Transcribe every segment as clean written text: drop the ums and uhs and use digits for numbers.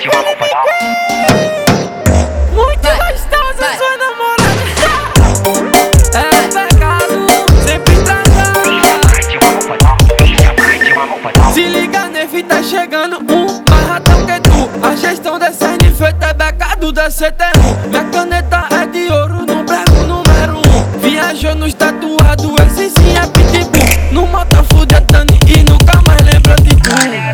Muito gostosa sua namorada. É pecado, sempre trazar. Se liga, Nefi, tá chegando mais ratão que tu. A gestão dessas nifeitas é becado da CT1. Minha caneta é de ouro no brego número 1. Viajou nos tatuados, esse sim é pitbull. No moto fudetando e nunca mais lembra de tu.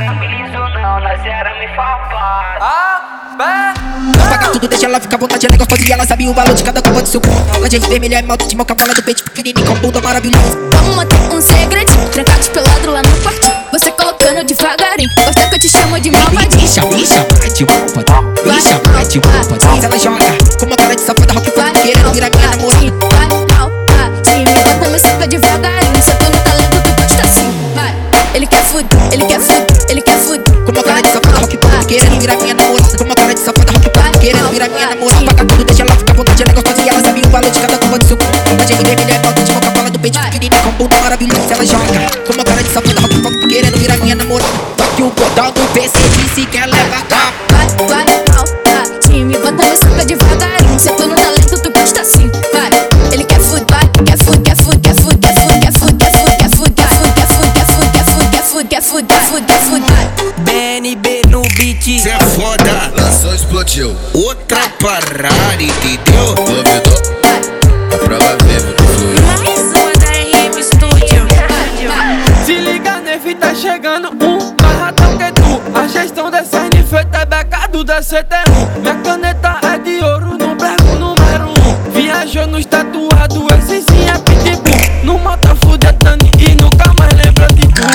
Paga tudo, deixa ela ficar à vontade, ela gostosa e ela sabe o valor de cada copa de seu corpo. Ela de vermelha é malta de moca, bola do peito pequenininho com bunda maravilhosa. Vamos manter um segredinho, trancados pelado lá no quarto. Você colocando devagarinho, gosta que eu te chamo de malvadinho. Bicha, vai de roupa, bicha, vai de roupa. Ela joga com uma cara de safada, rock pop, querendo virar minha namorada. Vai, me bota, me saca devagarinho. Se eu tô no talento, tu gosta assim. Vai, ele quer fuder, ele quer fuder, ele quer fuder. Com uma cara de safada, rock pop, querendo virar minha namorada. Com uma cara de safada, rock pop, querendo virar minha namorada. Paga tudo, deixa ela ficar à vontade, ela gostosa e ela sabe o valor de cada copa de seu corpo. Ela de vermelha é malta de moca, bola do peito pequenininho com bunda maravilhosa. Ela joga com uma cara de safada, rock pop, querendo virar minha namorada. Toque o botão do PC, disse que ela é bacana. Vai, me bota, me saca devagarinho. Se eu tô no talento, tu gosta assim. Vai, ele quer fuder, quer fuder, quer fuder, quer fuder, quer fuder, quer fuder, quer fuder, quer fuder, quer fuder, quer fuder, quer fuder, quer fuder, quer fuder, quer fuder, quer fuder. BNB no beat. Cê é foda, lançou, explodiu. Outra parada, entendeu? Duvidou? A prova viva que fluiu. Mais uma da RM Studio. Se liga, Nefi, tá chegando mais ratão que tu. A gestão dessas nifeitas é becado da CT1. Minha caneta é de ouro no brego número 1. Viajou nos tatuados, esse sim é pitbull. No moto fudetando e nunca mais lembra de tu.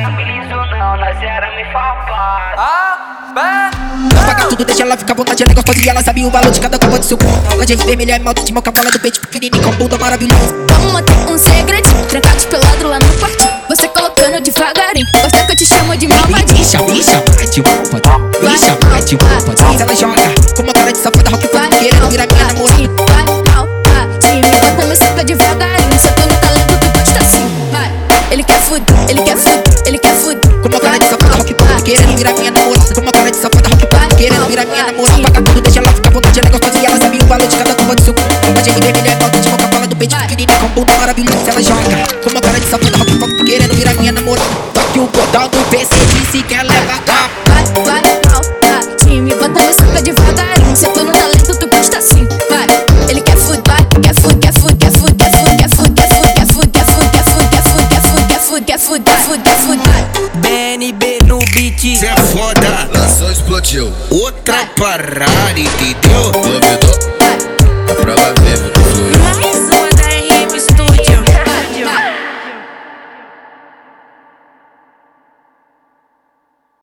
Paga tudo, deixa ela ficar à vontade, ela gostosa e ela sabe o valor de cada copa de seu corpo. Ela de vermelha é malta de moca, bola do peito pequenininho com bunda maravilhosa. Vamos manter um segredinho, trancados pelado lá no quarto. Você colocando devagarinho, gosta que eu te chamo de malvadinho. Bicha, vai de roupa, bicha, vai de roupa. Ela joga com uma cara de safada, rock pop, querendo virar minha namorada. Vai, me bota, me saca devagarinho. Se eu tô no talento, tu gosta assim. Vai, ele quer fuder, ele quer fuder, ele quer fuder. Com uma cara de safada, rock pop, querendo virar minha namorada. Com uma cara de safada, rock pop, querendo virar minha namorada. Paga tudo, deixa ela ficar à vontade, ela gostosa e ela sabe o valor de cada copa de seu corpo. Ela de vermelha é malta de moca, bola do peito pequenininho com bunda maravilhosa. Ela joga com uma cara de safada, rock pop, querendo virar minha namorada. Toque o botão do PC, disse que ela é bacana. Vai, me bota, me saca devagarinho. Se eu tô no talento, tu gosta assim. Vai, ele quer fuder, quer fuder, quer fuder, quer fuder, quer fuder, quer fuder, quer fuder, quer fuder, quer fuder, quer fuder, quer fuder, quer fuder, quer fuder, quer fuder, quer fuder. BNB no beat. Cê é foda, lançou, explodiu. Outra parada, entendeu? Duvidou? A prova viva.